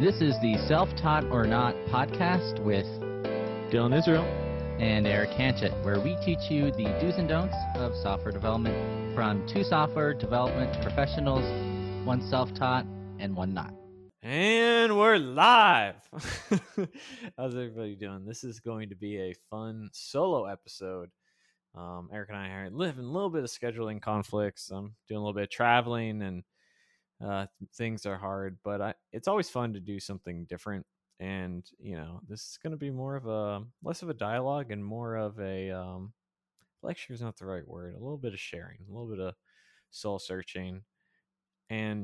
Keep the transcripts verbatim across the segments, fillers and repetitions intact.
This is the Self-Taught or Not podcast with Dylan Israel and Eric Hanchett, where we teach you the do's and don'ts of software development from two software development professionals, one self-taught and one not. And we're live. How's everybody doing? This is going to be a fun solo episode. Um, Eric and I are living a little bit of scheduling conflicts. I'm doing a little bit of traveling and uh, things are hard, but I, it's always fun to do something different. And, you know, this is going to be more of a, less of a dialogue and more of a, um, lecture is not the right word, a little bit of sharing, a little bit of soul searching, and,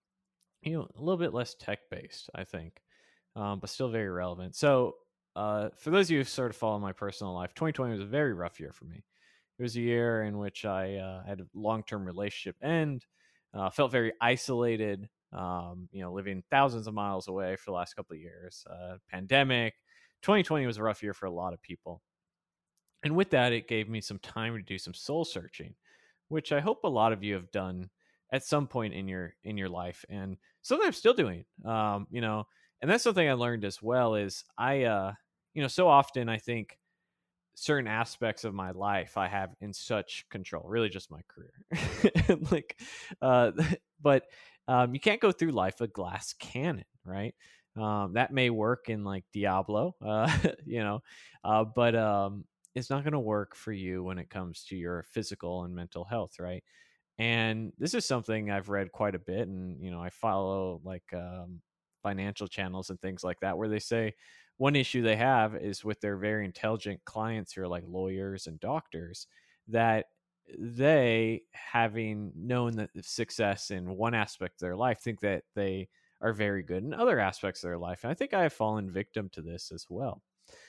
you know, a little bit less tech-based, I think, um, but still very relevant. So uh, for those of you who sort of follow my personal life, twenty twenty was a very rough year for me. It was a year in which I uh, had a long-term relationship end, uh, felt very isolated, um, you know, living thousands of miles away for the last couple of years. Uh, pandemic. twenty twenty was a rough year for a lot of people. And with that, it gave me some time to do some soul searching, which I hope a lot of you have done at some point in your in your life, and something I'm still doing. Um, you know, and that's something I learned as well. Is I, uh, you know, so often I think certain aspects of my life I have in such control, really just my career, like, uh, but um, you can't go through life a glass cannon, right? Um, that may work in like Diablo, uh, you know, uh, but um, it's not going to work for you when it comes to your physical and mental health, right? And this is something I've read quite a bit, and you know, I follow like um, financial channels and things like that, where they say one issue they have is with their very intelligent clients who are like lawyers and doctors, that they, having known that success in one aspect of their life, think that they are very good in other aspects of their life. And I think I have fallen victim to this as well.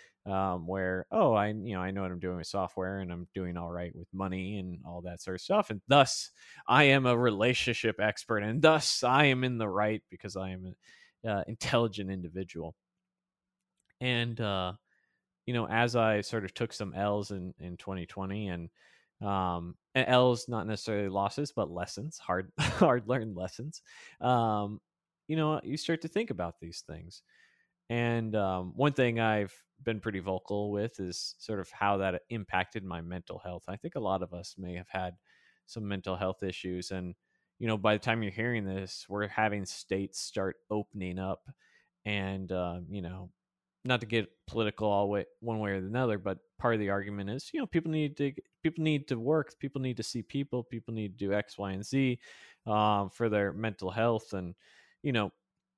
Um, where, oh, I, you know, I know what I'm doing with software and I'm doing all right with money and all that sort of stuff. And thus I am a relationship expert, and thus I am in the right because I am an uh, intelligent individual. And, uh, you know, as I sort of took some L's in, in twenty twenty, and, um, and L's, not necessarily losses, but lessons, hard, hard learned lessons. Um, you know, you start to think about these things. And um, one thing I've been pretty vocal with is sort of how that impacted my mental health. I think a lot of us may have had some mental health issues. And, you know, by the time you're hearing this, we're having states start opening up. And, uh, you know, not to get political all way one way or another, but part of the argument is, you know, people need to people need to work, people need to see people, people need to do X, Y, and Z um, for their mental health. And, you know,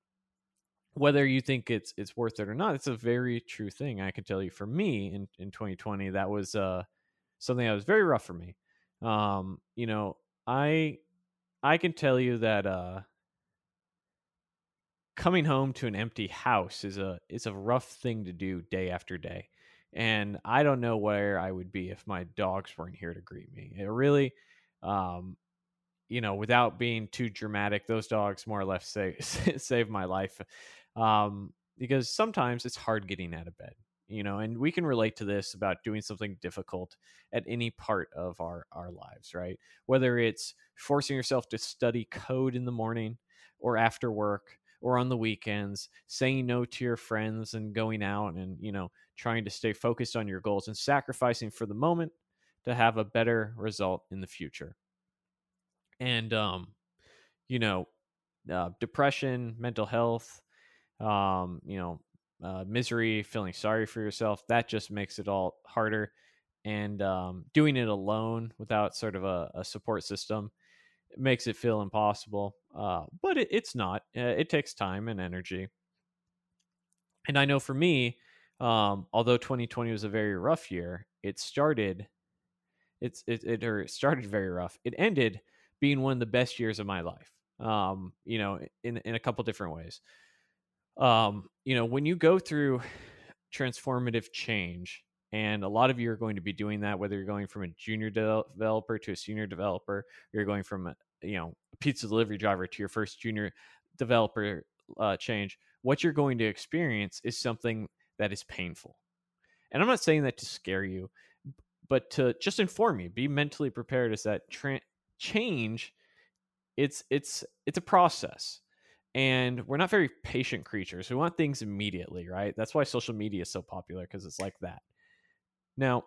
whether you think it's it's worth it or not, it's a very true thing. I can tell you, for me in, in twenty twenty, that was uh, something that was very rough for me. Um, you know, I I can tell you that uh, coming home to an empty house is a is a rough thing to do day after day. And I don't know where I would be if my dogs weren't here to greet me. It really, um, you know, without being too dramatic, those dogs more or less save save my life. Um, because sometimes it's hard getting out of bed, you know, and we can relate to this about doing something difficult at any part of our, our lives, right? Whether it's forcing yourself to study code in the morning or after work or on the weekends, saying no to your friends and going out and, you know, trying to stay focused on your goals and sacrificing for the moment to have a better result in the future. And, um, you know, uh, depression, mental health, um, you know, uh, misery, feeling sorry for yourself, that just makes it all harder. And um, doing it alone without sort of a, a support system, it makes it feel impossible. Uh, but it, it's not. Uh, it takes time and energy. And I know for me, um, although twenty twenty was a very rough year, it started, it's it, it or it started very rough. It ended being one of the best years of my life. Um, you know, in in a couple different ways. Um, you know, when you go through transformative change, and a lot of you are going to be doing that, whether you're going from a junior de- developer to a senior developer, or you're going from a, you know, a pizza delivery driver to your first junior developer uh, change, what you're going to experience is something that is painful. And I'm not saying that to scare you, but to just inform you, be mentally prepared as that tra- change. It's, it's, it's a process. And we're not very patient creatures. We want things immediately, right? That's why social media is so popular, because it's like that. Now,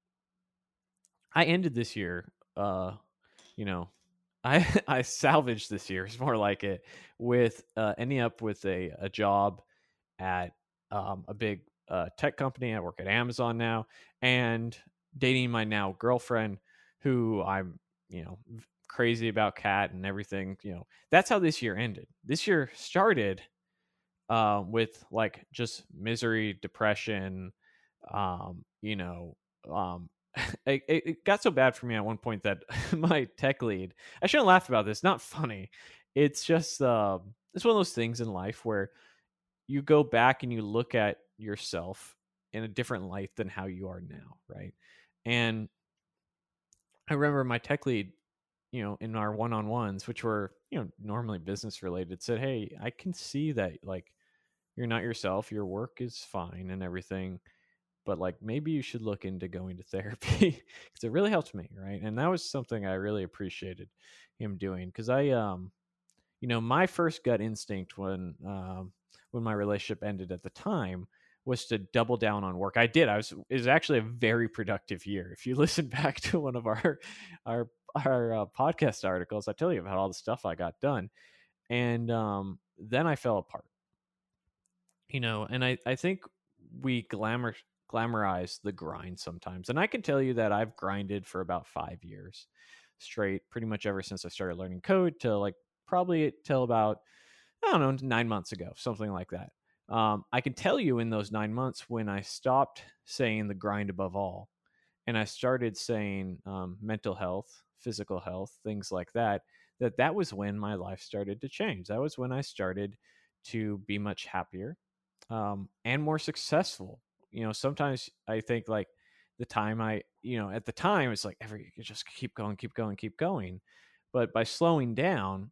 I ended this year, uh, you know, I I salvaged this year, it's more like it, with uh, ending up with a, a job at um, a big uh, tech company. I work at Amazon now, and dating my now girlfriend, who I'm, you know, v- crazy about cat and everything. You know, that's how this year ended. This year started uh, with like just misery, depression, um, you know, um, it, it it got so bad for me at one point that my tech lead, I shouldn't laugh about this, not funny. It's just, um, it's one of those things in life where you go back and you look at yourself in a different light than how you are now, right? And I remember my tech lead, you know, in our one-on-ones, which were, you know, normally business related, said, "Hey, I can see that like you're not yourself. Your work is fine and everything, but like maybe you should look into going to therapy because it really helped me, right?" And that was something I really appreciated him doing, because I, um, you know, my first gut instinct when um, when my relationship ended at the time was to double down on work. I did. I was it was actually a very productive year. If you listen back to one of our our our uh, podcast articles, I tell you about all the stuff I got done, and um, then I fell apart. You know, and I I think we glamour glamorize the grind sometimes, and I can tell you that I've grinded for about five years straight, pretty much ever since I started learning code to like probably till about, I don't know, nine months ago, something like that. Um, I can tell you in those nine months when I stopped saying the grind above all, and I started saying um, mental health, physical health, things like that, that that was when my life started to change. That was when I started to be much happier, um, and more successful. You know, sometimes I think like the time I, you know, at the time it's like every you just keep going, keep going, keep going. But by slowing down,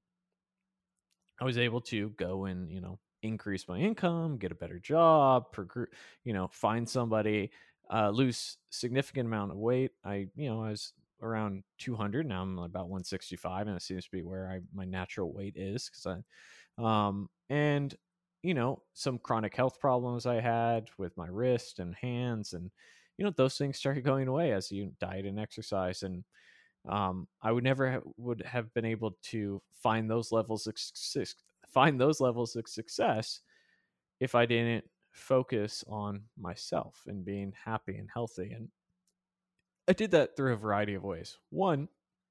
I was able to go and, you know, increase my income, get a better job, progr- you know, find somebody, uh, lose significant amount of weight. I, you know, I was around two hundred. Now I'm about one sixty-five, and it seems to be where I my natural weight is, because I, um, and you know, some chronic health problems I had with my wrist and hands, and you know, those things started going away as you diet and exercise. And um, I would never ha- would have been able to find those levels of success, find those levels of success if I didn't focus on myself and being happy and healthy. And I did that through a variety of ways. One,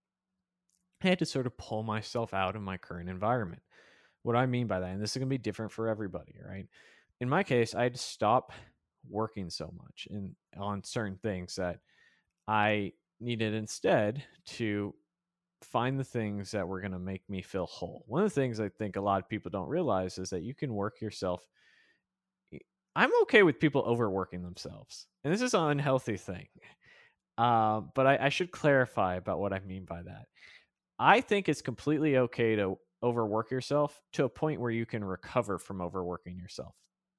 I had to sort of pull myself out of my current environment. What I mean by that, and this is going to be different for everybody, right? In my case, I had to stop working so much and on certain things that I needed instead to find the things that were going to make me feel whole. One of the things I think a lot of people don't realize is that you can work yourself. I'm okay with people overworking themselves, and this is an unhealthy thing. Uh, but I, I should clarify about what I mean by that. I think it's completely okay to overwork yourself to a point where you can recover from overworking yourself.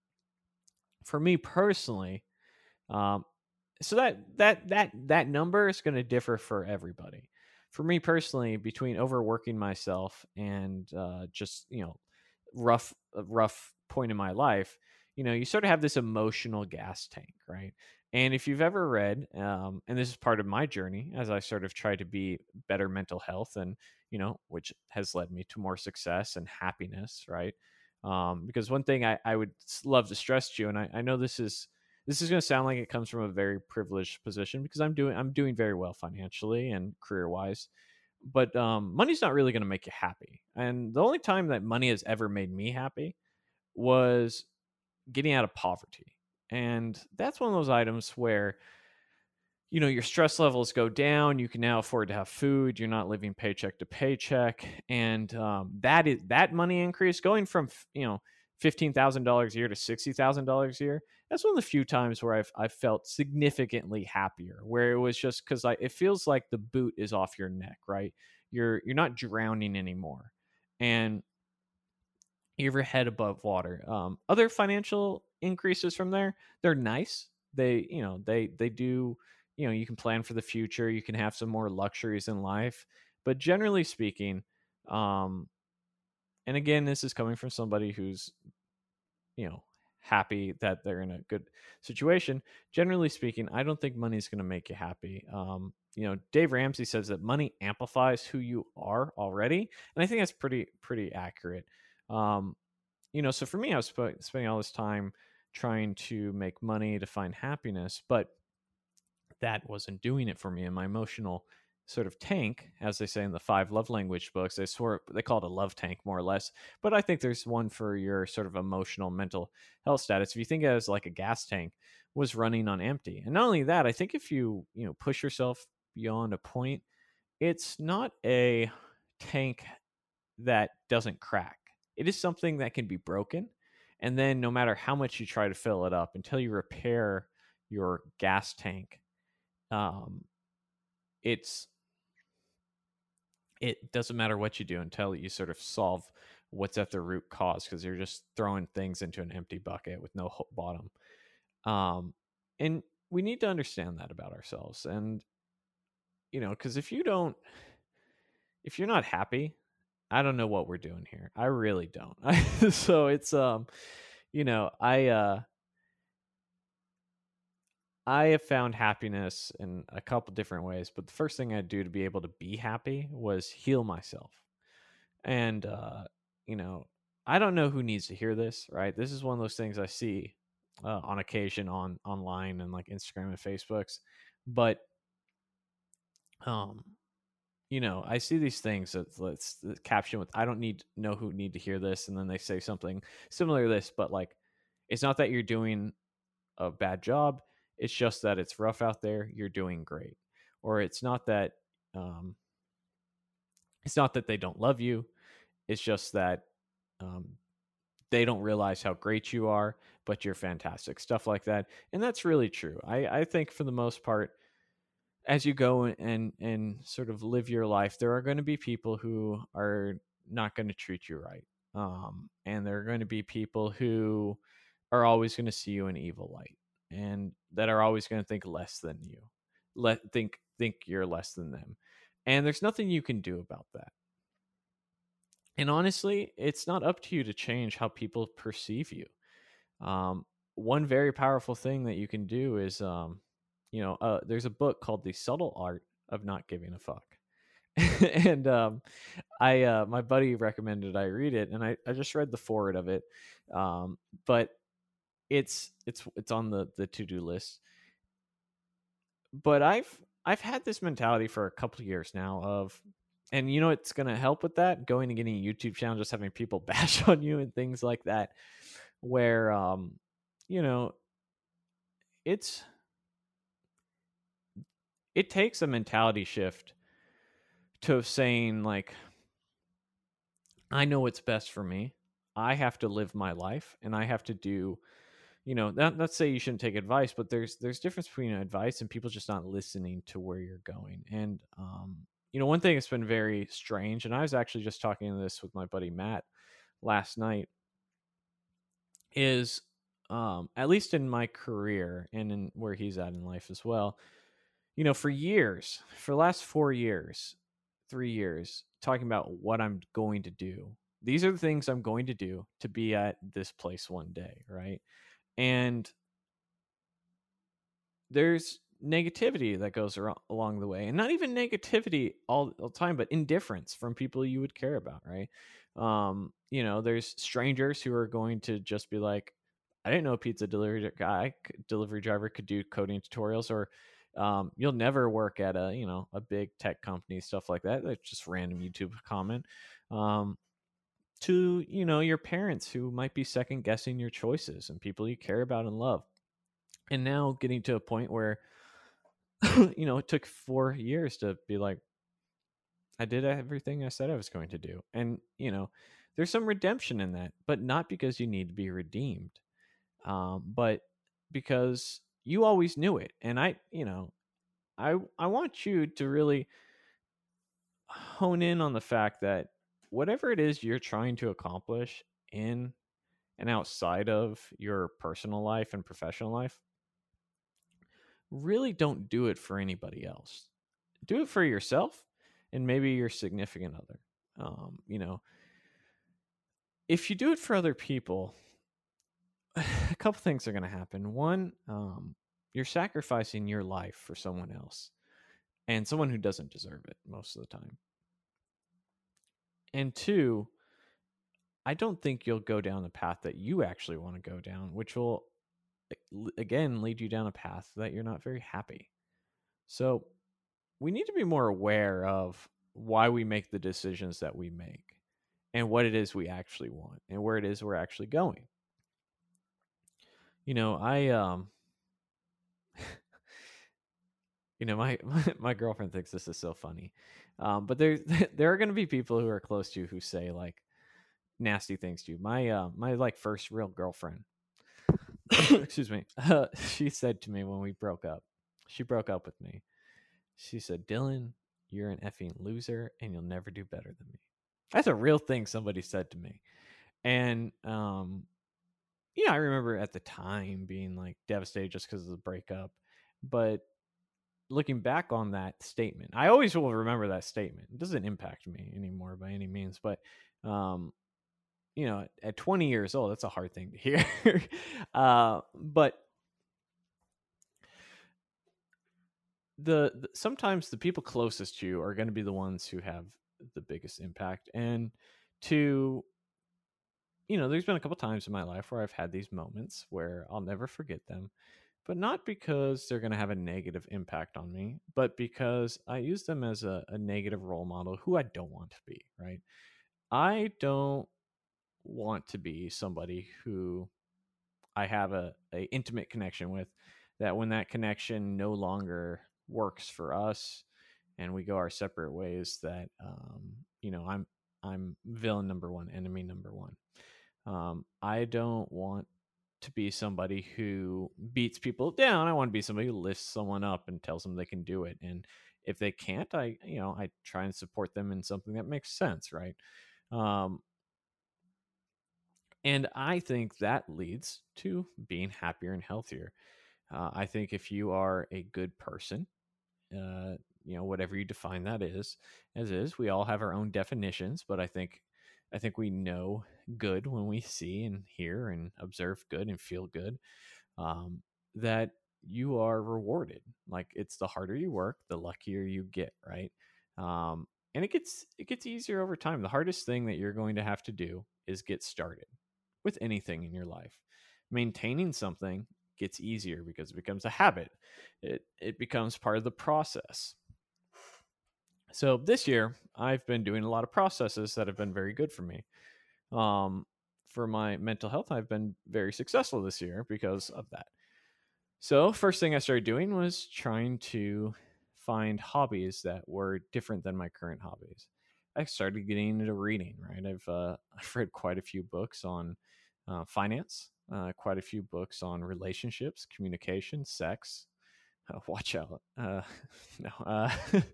For me personally, um, so that that that that number is going to differ for everybody. For me personally, between overworking myself and uh, just, you know, rough a rough point in my life, you know, you sort of have this emotional gas tank, right? And if you've ever read, um, and this is part of my journey as I sort of try to be better mental health, and you know, which has led me to more success and happiness, right? Um, because one thing I, I would love to stress to you, and I, I know this is this is going to sound like it comes from a very privileged position, because I'm doing I'm doing very well financially and career wise, but um, money's not really going to make you happy. And the only time that money has ever made me happy was getting out of poverty. And that's one of those items where, you know, your stress levels go down. You can now afford to have food. You're not living paycheck to paycheck, and um, that is that money increase going from, you know, fifteen thousand dollars a year to sixty thousand dollars a year. That's one of the few times where I've I've felt significantly happier. Where it was just because I it feels like the boot is off your neck, right? You're you're not drowning anymore, and you have your head above water. Um, other financial increases from there, they're nice. They, you know, they they do, you know, you can plan for the future. You can have some more luxuries in life, but generally speaking, um, and again, this is coming from somebody who's, you know, happy that they're in a good situation. Generally speaking, I don't think money is going to make you happy. Um, you know, Dave Ramsey says that money amplifies who you are already, and I think that's pretty pretty accurate. Um, you know, so for me, I was sp- spending all this time trying to make money to find happiness, but that wasn't doing it for me. And my emotional sort of tank, as they say in the five love language books, they sort they call it a love tank more or less. But I think there's one for your sort of emotional mental health status. If you think of it as like a gas tank, was running on empty. And not only that, I think if you, you know, push yourself beyond a point, it's not a tank that doesn't crack. It is something that can be broken. And then no matter how much you try to fill it up until you repair your gas tank, um, it's it doesn't matter what you do until you sort of solve what's at the root cause, because you're just throwing things into an empty bucket with no bottom. Um, and we need to understand that about ourselves. And, you know, because if you don't, if you're not happy, I don't know what we're doing here. I really don't. So it's, um, you know, I, uh, I have found happiness in a couple different ways, but the first thing I'd do to be able to be happy was heal myself. And, uh, you know, I don't know who needs to hear this, right? This is one of those things I see uh, on occasion on online and like Instagram and Facebooks, but, um, you know, I see these things that let's caption with, I don't need know who need to hear this. And then they say something similar to this, but like, it's not that you're doing a bad job. It's just that it's rough out there. You're doing great. Or it's not that, um, it's not that they don't love you. It's just that, um, they don't realize how great you are, but you're fantastic. Stuff like that. And that's really true. I, I think for the most part, as you go and and sort of live your life, there are going to be people who are not going to treat you right, um, and there are going to be people who are always going to see you in evil light, and that are always going to think less than you, let think think you're less than them, and there's nothing you can do about that. And honestly, it's not up to you to change how people perceive you. Um, One very powerful thing that you can do is, um, you know, uh, there's a book called The Subtle Art of Not Giving a Fuck. And um, I, uh, my buddy recommended I read it, and I, I just read the foreword of it. Um, but it's it's it's on the the to do list. But I've I've had this mentality for a couple of years now of, and you know, it's gonna help with that, going and getting a YouTube channel, just having people bash on you and things like that, where um, you know, it's it takes a mentality shift to saying like, I know what's best for me. I have to live my life, and I have to do, you know, not, not say you shouldn't take advice, but there's there's difference between advice and people just not listening to where you're going. And um, you know, one thing that's been very strange, and I was actually just talking this with my buddy Matt last night, is um, at least in my career and in where he's at in life as well, you know, for years, for the last four years, three years, talking about what I'm going to do. These are the things I'm going to do to be at this place one day, right? And there's negativity that goes around, along the way, and not even negativity all, all the time, but indifference from people you would care about, right? Um, you know, there's strangers who are going to just be like, I didn't know a pizza delivery guy, delivery driver could do coding tutorials, or um, you'll never work at a, you know, a big tech company, stuff like that. That's just random YouTube comment. Um, to, you know, your parents who might be second guessing your choices, and people you care about and love. And now getting to a point where, you know, it took four years to be like, I did everything I said I was going to do. And, you know, there's some redemption in that, but not because you need to be redeemed, um, but because you always knew it. And I, you know, I I want you to really hone in on the fact that whatever it is you're trying to accomplish in and outside of your personal life and professional life, really don't do it for anybody else. Do it for yourself and maybe your significant other. Um, you know, if you do it for other people, a couple things are going to happen. One, um, you're sacrificing your life for someone else, and someone who doesn't deserve it most of the time. And two, I don't think you'll go down the path that you actually want to go down, which will, again, lead you down a path that you're not very happy. So we need to be more aware of why we make the decisions that we make and what it is we actually want and where it is we're actually going. You know, I, um, you know, my, my, my girlfriend thinks this is so funny. Um, but there, there are going to be people who are close to you who say like nasty things to you. My, uh, my like first real girlfriend, excuse me. Uh, she said to me when we broke up, she broke up with me. She said, "Dylan, you're an effing loser and you'll never do better than me." That's a real thing somebody said to me. And, um, you know, I remember at the time being like devastated just because of the breakup. But looking back on that statement, I always will remember that statement. It doesn't impact me anymore by any means. But, um, you know, at twenty years old, that's a hard thing to hear. uh, but the, the sometimes the people closest to you are going to be the ones who have the biggest impact. And to, you know, there's been a couple times in my life where I've had these moments where I'll never forget them, but not because they're going to have a negative impact on me, but because I use them as a, a negative role model who I don't want to be, right? I don't want to be somebody who I have a, a intimate connection with, that when that connection no longer works for us and we go our separate ways, that, um, you know, I'm, I'm villain number one, enemy number one. Um, I don't want to be somebody who beats people down. I want to be somebody who lifts someone up and tells them they can do it. And if they can't, I, you know, I try and support them in something that makes sense. Right. Um, and I think that leads to being happier and healthier. Uh, I think if you are a good person, uh, you know, whatever you define that is, as is, we all have our own definitions, but I think, I think we know good when we see and hear and observe good and feel good, um, that you are rewarded. Like, it's the harder you work, the luckier you get, right? Um, and it gets, it gets easier over time. The hardest thing that you're going to have to do is get started with anything in your life. Maintaining something gets easier because it becomes a habit. It it becomes part of the process. So this year, I've been doing a lot of processes that have been very good for me. Um, for my mental health, I've been very successful this year because of that. So first thing I started doing was trying to find hobbies that were different than my current hobbies. I started getting into reading, right? I've uh, I've read quite a few books on uh, finance, uh, quite a few books on relationships, communication, sex. Uh, watch out. Uh, no. Uh,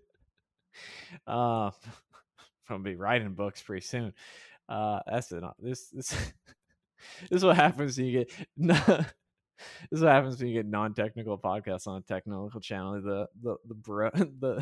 uh, I'll be writing books pretty soon. Uh, that's it. This, this, this is what happens when you get, this is what happens when you get non-technical podcasts on a technical channel. The, the, the, bro, the,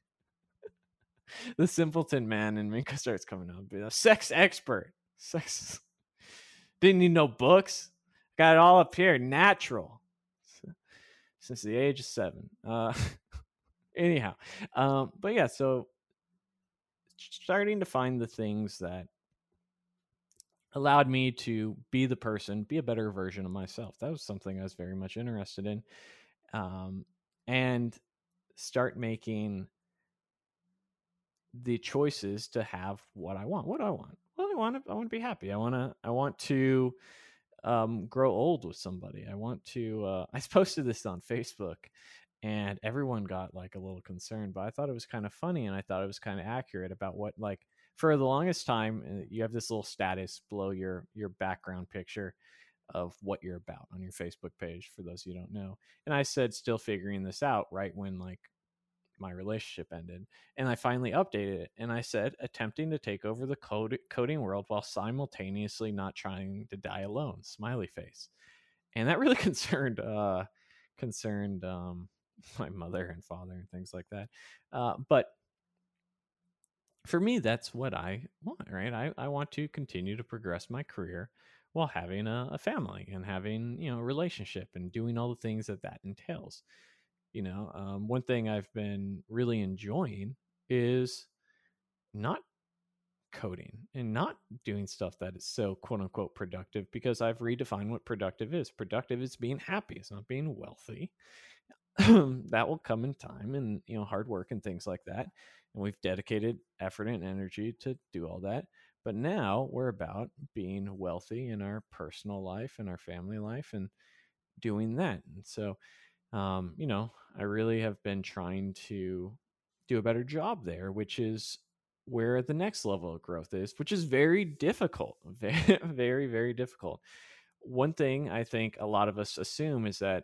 the simpleton man in me starts coming up. Be a sex expert. Sex. Didn't need no books. Got it all up here. Natural. Since the age of seven. Uh, anyhow. Um, but yeah, so starting to find the things that allowed me to be the person, be a better version of myself. That was something I was very much interested in. Um, and start making the choices to have what I want. What do I want? Well, I want to, I want to be happy. I want to, I want to, um, grow old with somebody. I want to, uh, I posted this on Facebook and everyone got like a little concerned, but I thought it was kind of funny. And I thought it was kind of accurate about what, like, for the longest time, you have this little status below your, your background picture of what you're about on your Facebook page, for those you don't know. And I said, still figuring this out, right when like my relationship ended. And I finally updated it. And I said, attempting to take over the code coding world while simultaneously not trying to die alone, smiley face. And that really concerned, uh, concerned, um, my mother and father and things like that. Uh, but for me, that's what I want, right? I, I want to continue to progress my career while having a, a family and having, you know, a relationship and doing all the things that that entails. You know, um, one thing I've been really enjoying is not coding and not doing stuff that is so quote unquote productive, because I've redefined what productive is. Productive is being happy, it's not being wealthy. That will come in time and, you know, hard work and things like that. And we've dedicated effort and energy to do all that. But now we're about being wealthy in our personal life and our family life and doing that. And so, um, you know, I really have been trying to do a better job there, which is where the next level of growth is, which is very difficult, very, very, very difficult. One thing I think a lot of us assume is that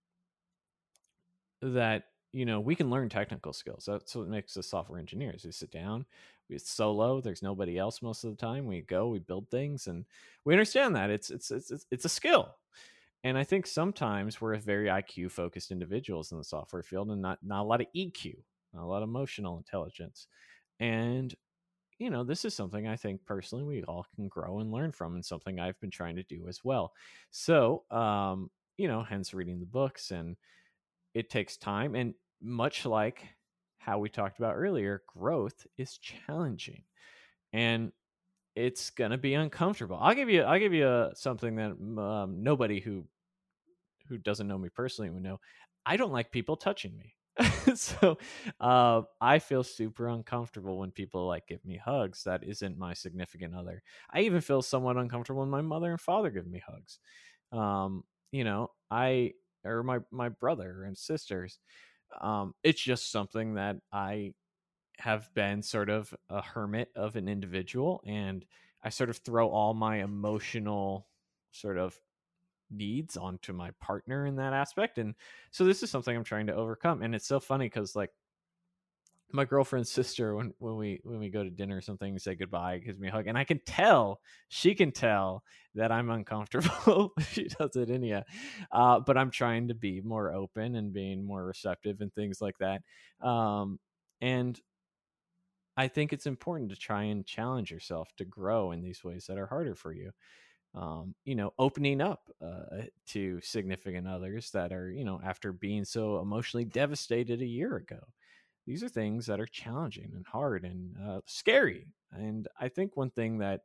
that you know we can learn technical skills. That's what makes us software engineers. We sit down, we solo. There's nobody else most of the time. We go, we build things, and we understand that it's it's it's it's, it's a skill. And I think sometimes we're very I Q focused individuals in the software field, and not not a lot of E Q, not a lot of emotional intelligence. And you know, this is something I think personally we all can grow and learn from, and something I've been trying to do as well. So, um, you know, hence reading the books, and it takes time. And much like how we talked about earlier, growth is challenging and it's going to be uncomfortable. I'll give you, I'll give you a, something that um, nobody who, who doesn't know me personally would know. I don't like people touching me. So uh, I feel super uncomfortable when people like give me hugs. That isn't my significant other. I even feel somewhat uncomfortable when my mother and father give me hugs. Um, you know, I, or my, my brother and sisters. Um, it's just something that I have been sort of a hermit of an individual, and I sort of throw all my emotional sort of needs onto my partner in that aspect. And so this is something I'm trying to overcome. And it's so funny because like my girlfriend's sister, when when we when we go to dinner or something, say goodbye, gives me a hug, and I can tell, she can tell that I'm uncomfortable. She does it in you, uh, but I'm trying to be more open and being more receptive and things like that. Um, and I think it's important to try and challenge yourself to grow in these ways that are harder for you. Um, you know, opening up uh, to significant others that are, you know, after being so emotionally devastated a year ago. These are things that are challenging and hard and uh, scary. And I think one thing that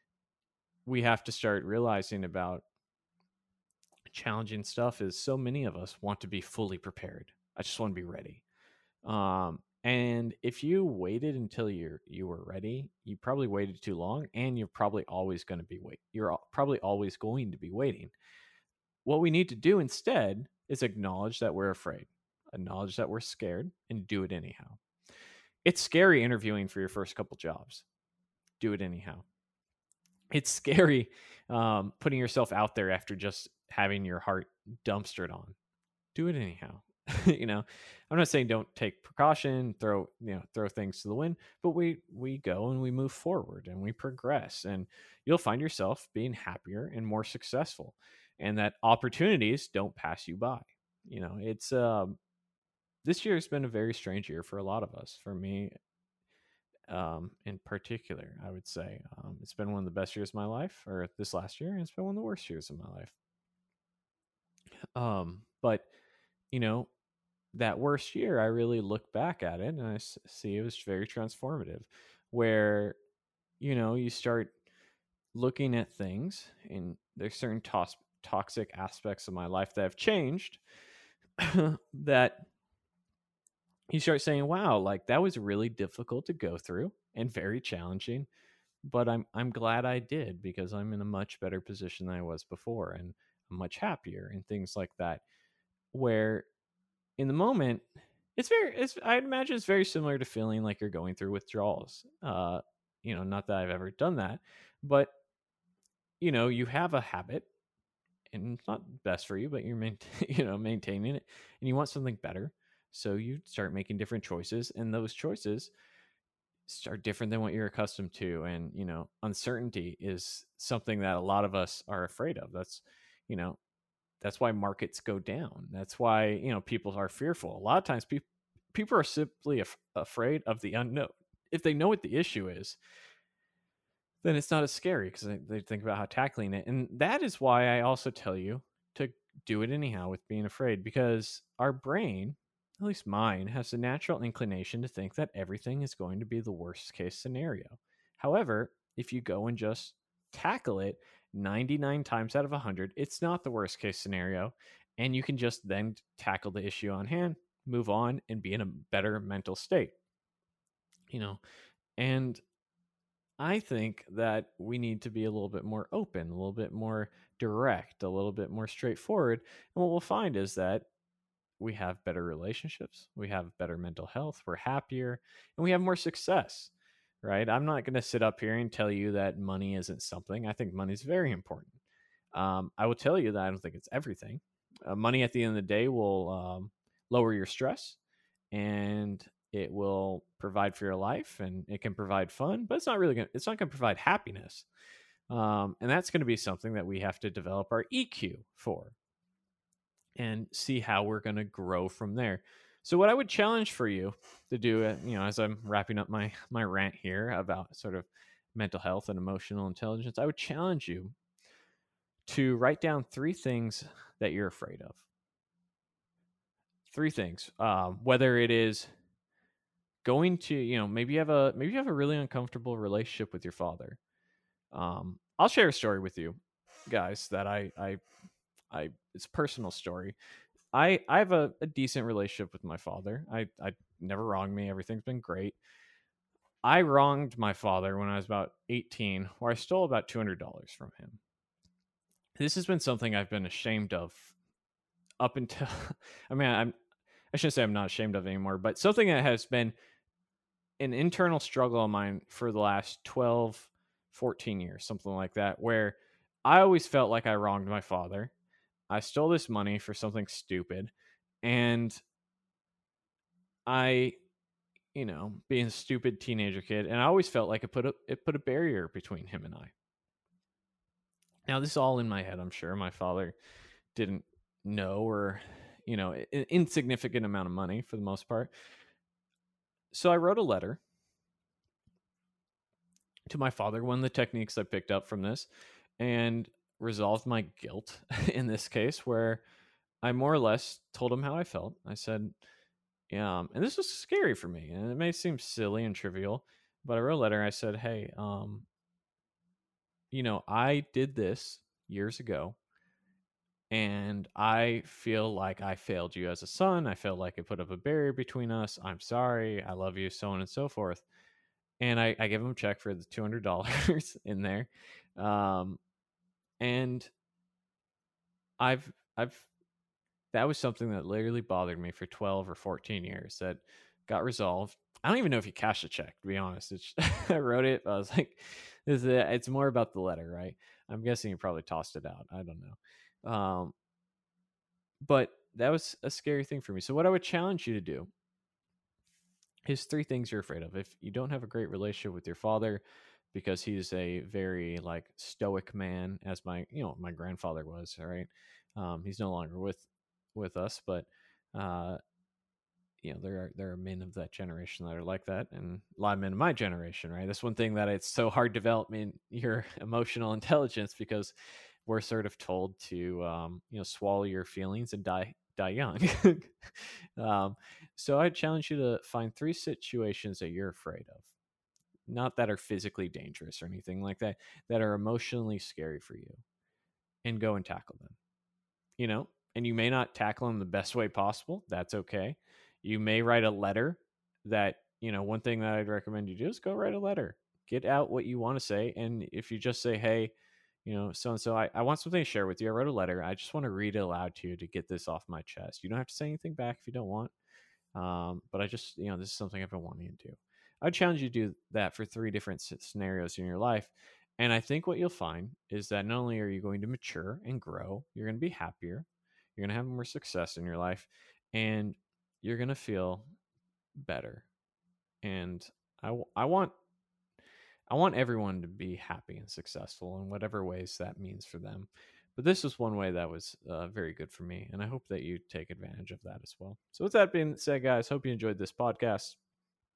we have to start realizing about challenging stuff is so many of us want to be fully prepared. I just want to be ready. Um, and if you waited until you're you were ready, you probably waited too long, and you're probably always going to be wait. You're probably always going to be waiting. What we need to do instead is acknowledge that we're afraid, acknowledge that we're scared, and do it anyhow. It's scary interviewing for your first couple jobs. Do it anyhow. It's scary um, putting yourself out there after just having your heart dumpstered on. Do it anyhow. You know, I'm not saying don't take precaution, throw you know throw things to the wind, but we we go and we move forward and we progress, and you'll find yourself being happier and more successful, and that opportunities don't pass you by. You know, it's um, this year has been a very strange year for a lot of us. For me, um, in particular, I would say um, it's been one of the best years of my life, or this last year, and it's been one of the worst years of my life. Um, but you know, that worst year, I really look back at it and I see it was very transformative, where, you know, you start looking at things and there's certain tos- toxic aspects of my life that have changed that you start saying, wow, like that was really difficult to go through and very challenging, but I'm, I'm glad I did, because I'm in a much better position than I was before, and I'm much happier and things like that, where in the moment, it's very, it's, I'd imagine it's very similar to feeling like you're going through withdrawals. Uh, you know, not that I've ever done that, but you know, you have a habit and it's not best for you, but you're, main, you know, maintaining it, and you want something better. So you start making different choices, and those choices are different than what you're accustomed to. And, you know, uncertainty is something that a lot of us are afraid of. That's, you know, that's why markets go down. That's why, you know, people are fearful. A lot of times people people are simply af- afraid of the unknown. if they know what the issue is, then it's not as scary because they, they think about how tackling it. And that is why I also tell you to do it anyhow with being afraid, because our brain, at least mine, has a natural inclination to think that everything is going to be the worst case scenario. However, if you go and just tackle it ninety-nine times out of one hundred, it's not the worst case scenario. And you can just then tackle the issue on hand, move on, and be in a better mental state. You know, and I think that we need to be a little bit more open, a little bit more direct, a little bit more straightforward. And what we'll find is that we have better relationships, we have better mental health, we're happier, and we have more success, right? I'm not going to sit up here and tell you that money isn't something. I think money is very important. Um, I will tell you that I don't think it's everything. Uh, money at the end of the day will um, lower your stress, and it will provide for your life, and it can provide fun, but it's not really going to, it's not going to provide happiness. Um, and that's going to be something that we have to develop our E Q for and see how we're going to grow from there. So what I would challenge for you to do, uh, you know, as I'm wrapping up my, my rant here about sort of mental health and emotional intelligence, I would challenge you to write down three things that you're afraid of. Three things, um, whether it is going to, you know, maybe you have a maybe you have a really uncomfortable relationship with your father. Um, I'll share a story with you, guys, that I I I it's a personal story. I I have a, a decent relationship with my father. I I never wronged me. Everything's been great. I wronged my father when I was about eighteen, where I stole about two hundred dollars from him. This has been something I've been ashamed of up until, I mean, I'm, I shouldn't say I'm not ashamed of it anymore, but something that has been an internal struggle of mine for the last twelve, fourteen years, something like that, where I always felt like I wronged my father. I stole this money for something stupid, and I, you know, being a stupid teenager kid, and I always felt like it put a, it put a barrier between him and I. Now, this is all in my head, I'm sure. My father didn't know, or, you know, an insignificant amount of money for the most part. So I wrote a letter to my father, one of the techniques I picked up from this, and resolved my guilt in this case, where I more or less told him how I felt. I said, yeah, um, and this was scary for me, and it may seem silly and trivial, but I wrote a letter. I said, hey, um, you know, I did this years ago, and I feel like I failed you as a son. I felt like it put up a barrier between us. I'm sorry. I love you, so on and so forth. And I, I gave him a check for the two hundred dollars in there. Um, and I've, I've, that was something that literally bothered me for twelve or fourteen years that got resolved. I don't even know if he cashed a check, to be honest. It's, I wrote it. I was like, this is a, it's more about the letter, right? I'm guessing he probably tossed it out. I don't know. Um, but that was a scary thing for me. So what I would challenge you to do is three things you're afraid of. If you don't have a great relationship with your father, because he's a very like stoic man, as my, you know, my grandfather was, all right. Um, he's no longer with, with us, but, uh, you know, there are, there are men of that generation that are like that, and a lot of men of my generation, right? That's one thing that it's so hard developing your emotional intelligence, because we're sort of told to, um, you know, swallow your feelings and die, die young. um, so I challenge you to find three situations that you're afraid of, not that are physically dangerous or anything like that, that are emotionally scary for you, and go and tackle them, you know, and you may not tackle them the best way possible. That's okay. You may write a letter that, you know, one thing that I'd recommend you do is go write a letter, get out what you want to say. And if you just say, hey, you know, so-and-so, I, I want something to share with you. I wrote a letter. I just want to read it aloud to you to get this off my chest. You don't have to say anything back if you don't want. Um, but I just, you know, this is something I've been wanting to do. I would challenge you to do that for three different scenarios in your life. And I think what you'll find is that not only are you going to mature and grow, you're going to be happier, you're going to have more success in your life, and you're going to feel better. And I, I want I want everyone to be happy and successful in whatever ways that means for them. But this was one way that was uh, very good for me, and I hope that you take advantage of that as well. So with that being said, guys, hope you enjoyed this podcast.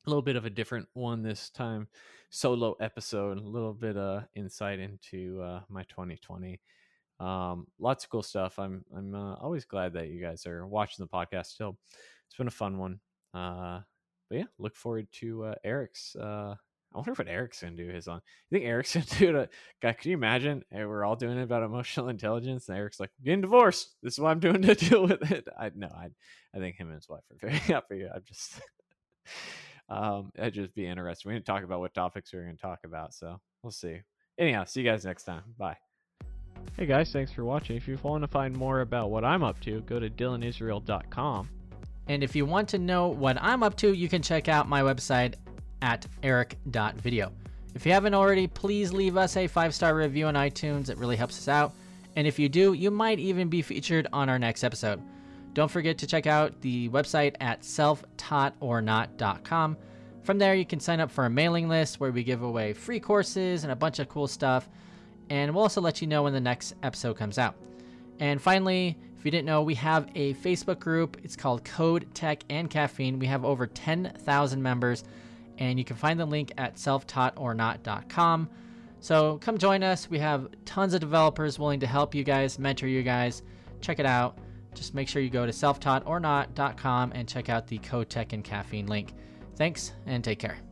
a little bit of a different one this time, solo episode, a little bit of insight into uh, my twenty twenty. Um, lots of cool stuff. I'm I'm uh, always glad that you guys are watching the podcast still. It's been a fun one. Uh, but yeah, look forward to uh, Eric's. Uh, I wonder what Eric's gonna do his on. You think Eric's gonna do it? Guy, can you imagine? Hey, we're all doing it about emotional intelligence, and Eric's like, getting divorced. This is what I'm doing to deal with it. I no, I I think him and his wife are very happy. I'm just um, it'd just be interesting. We didn't talk about what topics we we're gonna talk about, so we'll see. Anyhow, see you guys next time. Bye. Hey guys, thanks for watching. If you want to find more about what I'm up to, go to dylan israel dot com. And if you want to know what I'm up to, you can check out my website at eric dot video. If you haven't already, please leave us a five-star review on iTunes. It really helps us out. And if you do, you might even be featured on our next episode. Don't forget to check out the website at self taught or not dot com. From there, you can sign up for a mailing list where we give away free courses and a bunch of cool stuff. And we'll also let you know when the next episode comes out. And finally, if you didn't know, we have a Facebook group. It's called Code, Tech, and Caffeine. We have over ten thousand members, and you can find the link at self taught or not dot com. So come join us. We have tons of developers willing to help you guys, mentor you guys. Check it out. Just make sure you go to self taught or not dot com and check out the Code, Tech, and Caffeine link. Thanks, and take care.